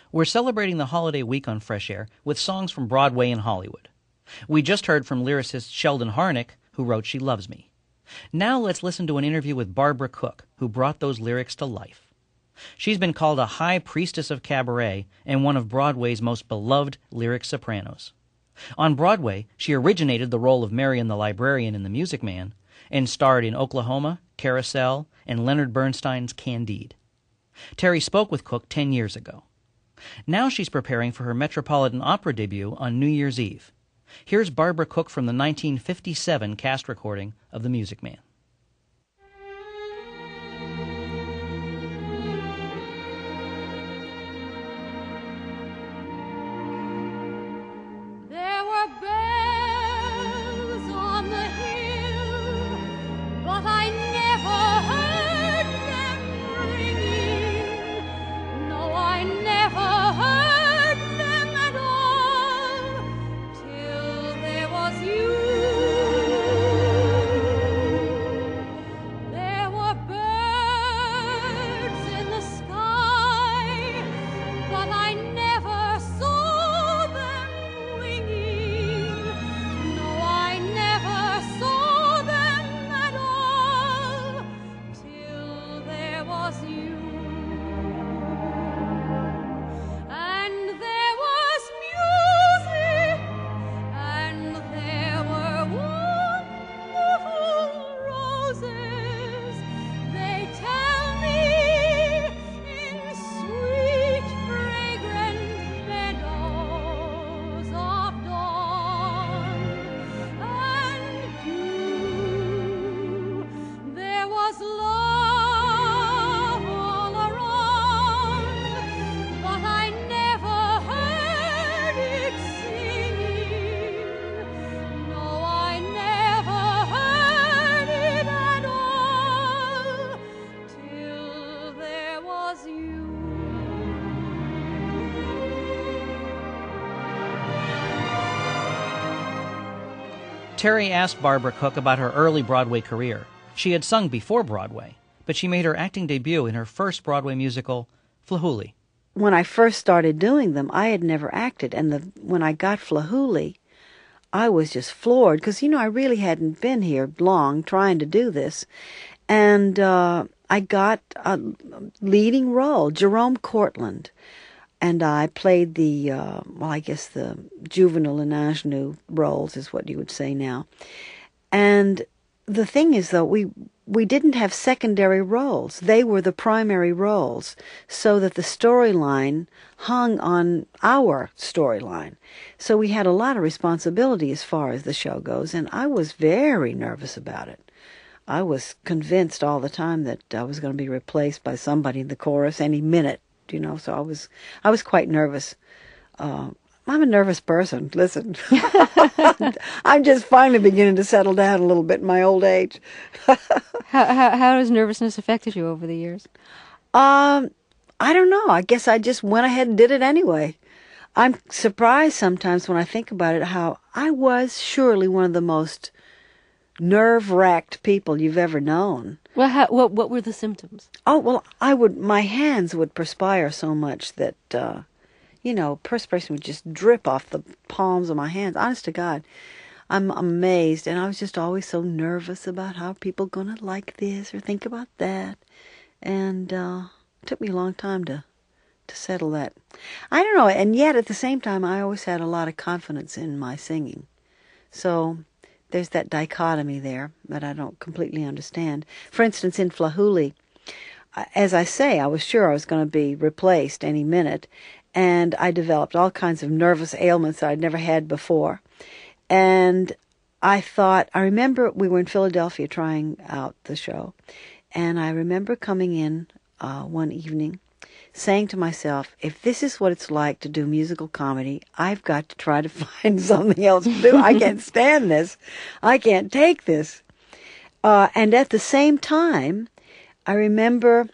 We're celebrating the holiday week on Fresh Air with songs from Broadway and Hollywood. We just heard from lyricist Sheldon Harnick, who wrote She Loves Me. Now let's listen to an interview with Barbara Cook, who brought those lyrics to life. She's been called a high priestess of cabaret and one of Broadway's most beloved lyric sopranos. On Broadway, she originated the role of Marion the Librarian in The Music Man and starred in Oklahoma, Carousel, and Leonard Bernstein's Candide. Terry spoke with Cook 10 years ago. Now she's preparing for her Metropolitan Opera debut on New Year's Eve. Here's Barbara Cook from the 1957 cast recording of The Music Man. There were bells on the hill, but I never heard them ringing. No, I never heard them at all till there was you. There were birds in the sky, but I never saw them winging. No, I never saw them at all till there was you. And there was music, and there were wonderful roses. They tell me in sweet, fragrant meadows of dawn. And you, there was love all around, but I never heard it singing. No, I never heard it at all till there was you. Terry asked Barbara Cook about her early Broadway career. She had sung before Broadway, but she made her acting debut in her first Broadway musical, Flahooley. When I first started doing them, I had never acted, and when I got Flahooley, I was just floored, because, I really hadn't been here long trying to do this, and I got a leading role, Jerome Cortland, and I played the juvenile and ingenue roles is what you would say now. And the thing is, though, we didn't have secondary roles. They were the primary roles, so that the storyline hung on our storyline. So we had a lot of responsibility as far as the show goes, and I was very nervous about it. I was convinced all the time that I was going to be replaced by somebody in the chorus any minute, so I was quite nervous. I'm a nervous person. Listen, I'm just finally beginning to settle down a little bit in my old age. How has nervousness affected you over the years? I don't know. I guess I just went ahead and did it anyway. I'm surprised sometimes when I think about it how I was surely one of the most nerve-wracked people you've ever known. Well, what were the symptoms? Oh, well, my hands would perspire so much that, perspiration would just drip off the palms of my hands. Honest to God, I'm amazed. And I was just always so nervous about how people going to like this or think about that. And it took me a long time to settle that. I don't know. And yet, at the same time, I always had a lot of confidence in my singing. So there's that dichotomy there that I don't completely understand. For instance, in Flahooley, as I say, I was sure I was going to be replaced any minute, and I developed all kinds of nervous ailments that I'd never had before. And I remember we were in Philadelphia trying out the show, and I remember coming in one evening saying to myself, if this is what it's like to do musical comedy, I've got to try to find something else to do. I can't stand this. I can't take this. And at the same time, I remember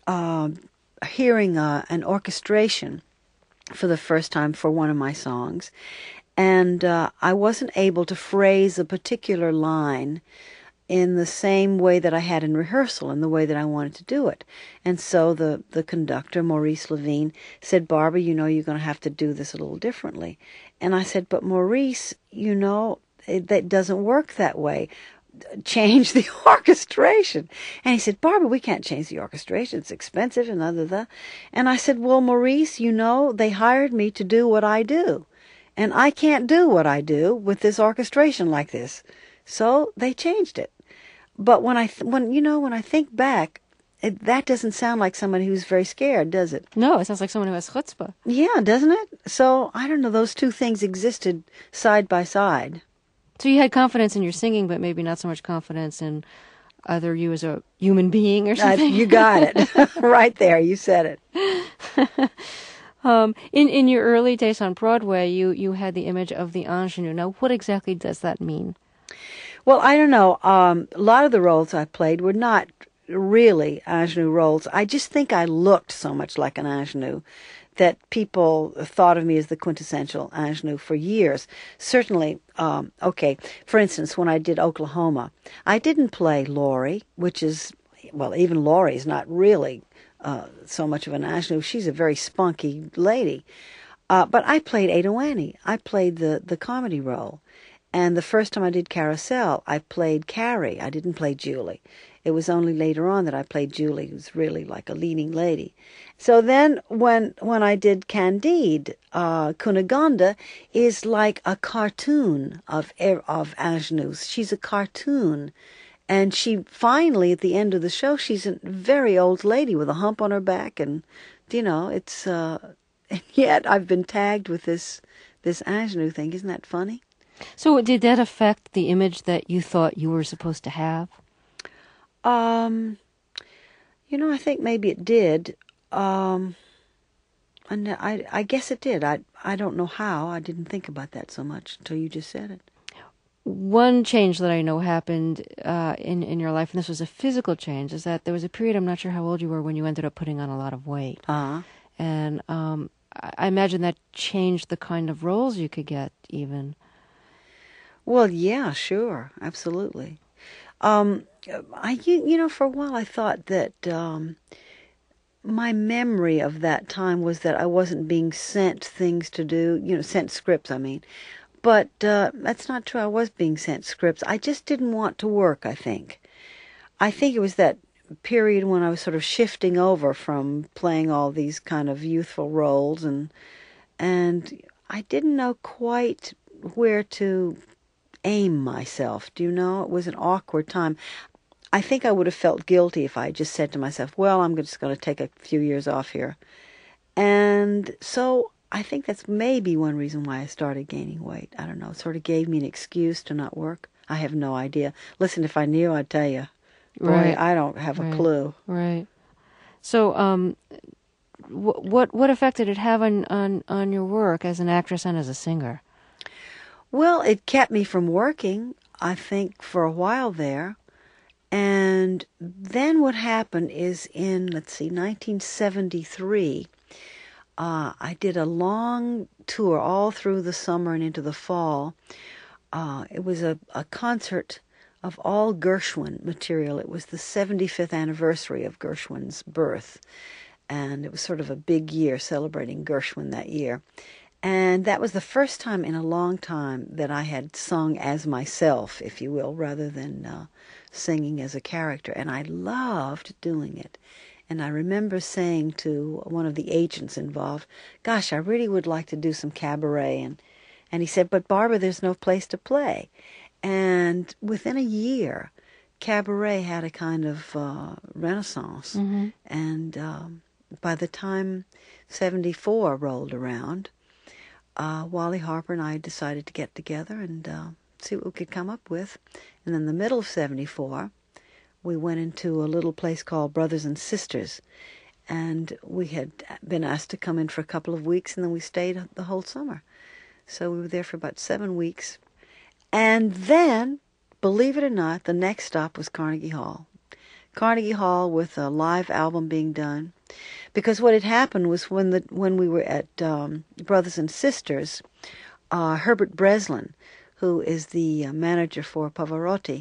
hearing an orchestration for the first time for one of my songs, and I wasn't able to phrase a particular line in the same way that I had in rehearsal, in the way that I wanted to do it. And so the conductor, Maurice Levine, said, Barbara, you know, you're going to have to do this a little differently. And I said, but Maurice, you know, that doesn't work that way. Change the orchestration. And he said, Barbara, we can't change the orchestration. It's expensive and da. And I said, well, Maurice, you know, they hired me to do what I do. And I can't do what I do with this orchestration like this. So they changed it. But when I think back, that doesn't sound like somebody who's very scared, does it? No, it sounds like someone who has chutzpah. Yeah, doesn't it? So, I don't know, those two things existed side by side. So you had confidence in your singing, but maybe not so much confidence in either you as a human being or something. You got it. Right there, you said it. In your early days on Broadway, you had the image of the ingenue. Now, what exactly does that mean? Well, I don't know. A lot of the roles I played were not really ingenue roles. I just think I looked so much like an ingenue that people thought of me as the quintessential ingenue for years. Certainly, for instance, when I did Oklahoma, I didn't play Laurie, which is, well, even Laurie's not really so much of an ingenue. She's a very spunky lady. But I played Ada Wanny. I played the comedy role. And the first time I did Carousel, I played Carrie. I didn't play Julie. It was only later on that I played Julie, who's really like a leading lady. So then when I did Candide, Cunegonde is like a cartoon of ingenues. She's a cartoon. And she finally, at the end of the show, she's a very old lady with a hump on her back. And, you know, it's... and yet I've been tagged with this ingenue thing. Isn't that funny? So did that affect the image that you thought you were supposed to have? You know, I think maybe it did. And I guess it did. I don't know how. I didn't think about that so much until you just said it. One change that I know happened in your life, and this was a physical change, is that there was a period, I'm not sure how old you were, when you ended up putting on a lot of weight. Uh-huh. And I imagine that changed the kind of roles you could get, even. Well, yeah, sure, absolutely. You know, for a while I thought that my memory of that time was that I wasn't being sent things to do, you know, sent scripts, I mean. But that's not true. I was being sent scripts. I just didn't want to work, I think. I think it was that period when I was sort of shifting over from playing all these kind of youthful roles, and I didn't know quite where to aim myself. Do you know? It was an awkward time. I think I would have felt guilty if I just said to myself, well, I'm just going to take a few years off here. And so I think that's maybe one reason why I started gaining weight. I don't know. It sort of gave me an excuse to not work. I have no idea. Listen, if I knew, I'd tell you. Boy, Right. I don't have a clue. Right. So, what effect did it have on your work as an actress and as a singer? Well, it kept me from working, I think, for a while there. And then what happened is in, 1973, I did a long tour all through the summer and into the fall. It was a concert of all Gershwin material. It was the 75th anniversary of Gershwin's birth. And it was sort of a big year celebrating Gershwin that year. And that was the first time in a long time that I had sung as myself, if you will, rather than singing as a character. And I loved doing it. And I remember saying to one of the agents involved, gosh, I really would like to do some cabaret. And he said, but Barbara, there's no place to play. And within a year, cabaret had a kind of renaissance. Mm-hmm. And by the time 74 rolled around, Wally Harper and I decided to get together and see what we could come up with. And in the middle of 74, we went into a little place called Brothers and Sisters. And we had been asked to come in for a couple of weeks, and then we stayed the whole summer. So we were there for about 7 weeks. And then, believe it or not, the next stop was Carnegie Hall. Carnegie Hall with a live album being done. Because what had happened was when we were at Brothers and Sisters, Herbert Breslin, who is the manager for Pavarotti,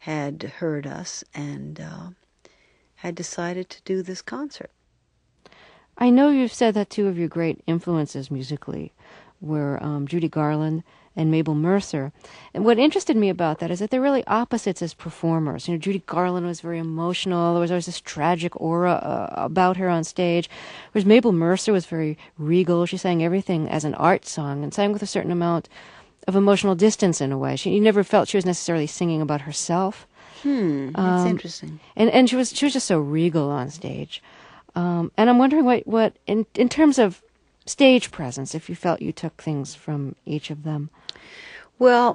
had heard us and had decided to do this concert. I know you've said that two of your great influences musically were Judy Garland and Mabel Mercer. And what interested me about that is that they're really opposites as performers. You know, Judy Garland was very emotional. There was always this tragic aura about her on stage, whereas Mabel Mercer was very regal. She sang everything as an art song and sang with a certain amount of emotional distance in a way. You never felt she was necessarily singing about herself. That's interesting. And she was just so regal on stage. And I'm wondering what in terms of stage presence, if you felt you took things from each of them. Well,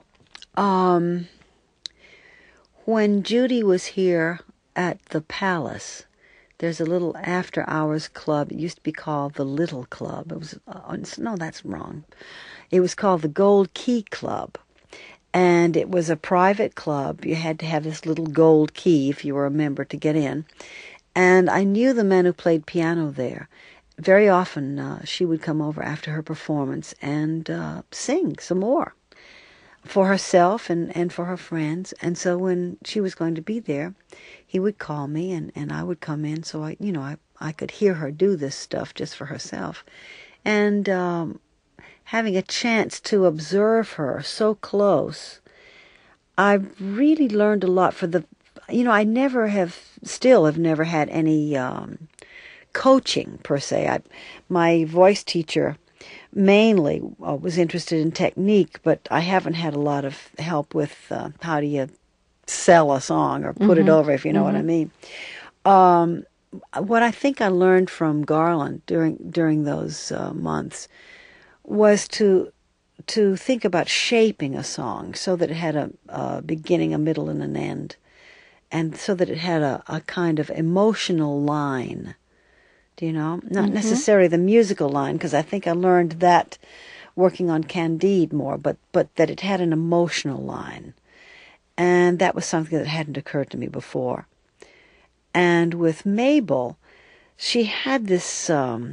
when Judy was here at the Palace, there's a little after-hours club. It used to be called the Little Club. It was no, that's wrong. It was called the Gold Key Club, and it was a private club. You had to have this little gold key if you were a member to get in. And I knew the man who played piano there. Very often she would come over after her performance and sing some more for herself and for her friends. And so when she was going to be there, he would call me and I would come in so I could hear her do this stuff just for herself. And having a chance to observe her so close, I really learned a lot I still have never had any coaching per se. My voice teacher mainly was interested in technique, but I haven't had a lot of help with how do you sell a song or put it over, if you know what I mean. What I think I learned from Garland during those months was to think about shaping a song so that it had a beginning, a middle, and an end, and so that it had a kind of emotional line. Do you know? Not necessarily the musical line, because I think I learned that working on Candide more, but that it had an emotional line. And that was something that hadn't occurred to me before. And with Mabel, she had this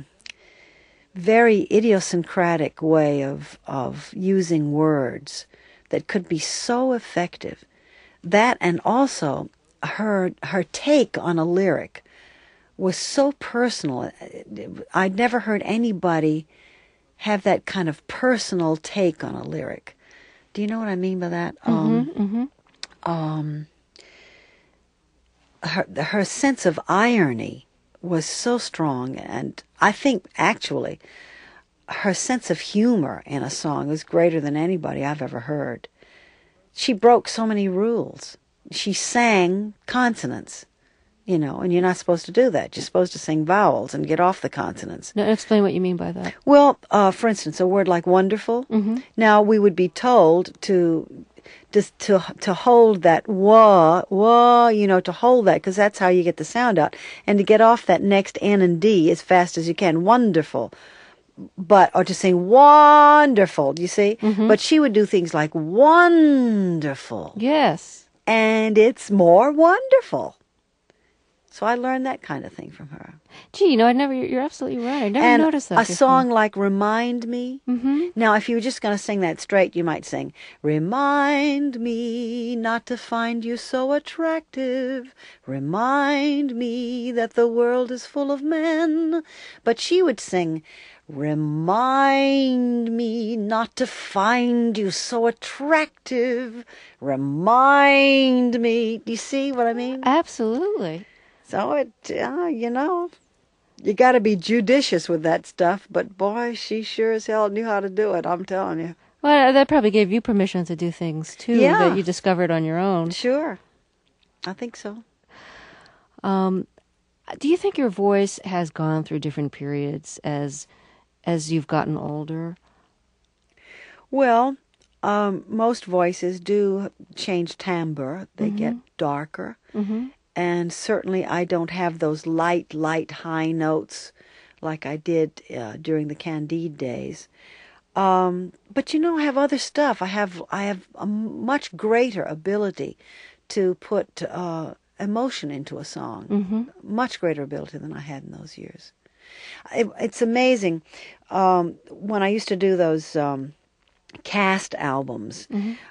very idiosyncratic way of using words that could be so effective. That, and also her take on a lyric was so personal. I'd never heard anybody have that kind of personal take on a lyric. Do you know what I mean by that? Her sense of irony was so strong, and I think actually her sense of humor in a song was greater than anybody I've ever heard. She broke so many rules. She sang consonants. And you're not supposed to do that. You're supposed to sing vowels and get off the consonants. Now, explain what you mean by that. Well, for instance, a word like wonderful. Now, we would be told to hold that wah, to hold that, because that's how you get the sound out. And to get off that next N and D as fast as you can. Wonderful. Or to sing wonderful, do you see? But she would do things like wonderful. Yes. And it's more wonderful. So I learned that kind of thing from her. Gee, you're absolutely right. I never noticed that. A song like Remind Me. Now, if you were just going to sing that straight, you might sing, Remind me not to find you so attractive. Remind me that the world is full of men. But she would sing, Remind me not to find you so attractive. Remind me. Do you see what I mean? Absolutely. So you got to be judicious with that stuff. But boy, she sure as hell knew how to do it, I'm telling you. Well, that probably gave you permission to do things, too, that you discovered on your own. Sure. I think so. Do you think your voice has gone through different periods as you've gotten older? Well, most voices do change timbre. They get darker. And certainly I don't have those light high notes like I did during the Candide days. But I have other stuff. I have a much greater ability to put emotion into a song. Much greater ability than I had in those years. It's amazing. When I used to do those cast albums.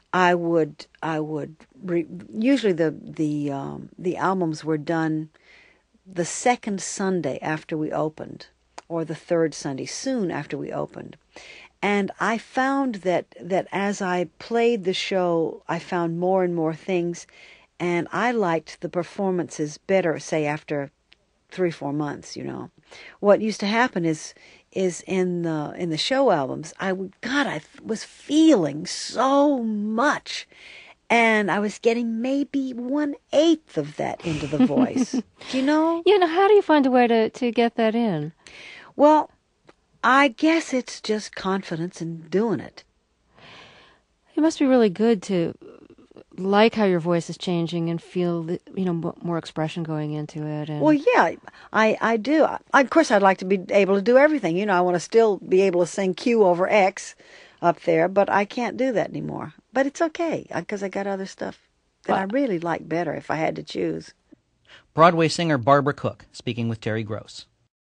Usually the albums were done the second Sunday after we opened, or the third Sunday soon after we opened. And I found that as I played the show, I found more and more things, and I liked the performances better, say, after 3-4 months, you know. What used to happen is in the show albums, I was feeling so much, and I was getting maybe 1/8 of that into the voice. Do you know? How do you find a way to get that in? Well, I guess it's just confidence in doing it. It must be really good to like how your voice is changing and feel, more expression going into it. And... Well, yeah, I do. Of course, I'd like to be able to do everything. I want to still be able to sing Q over X up there, but I can't do that anymore. But it's okay, because I got other stuff that I really like better if I had to choose. Broadway singer Barbara Cook speaking with Terry Gross.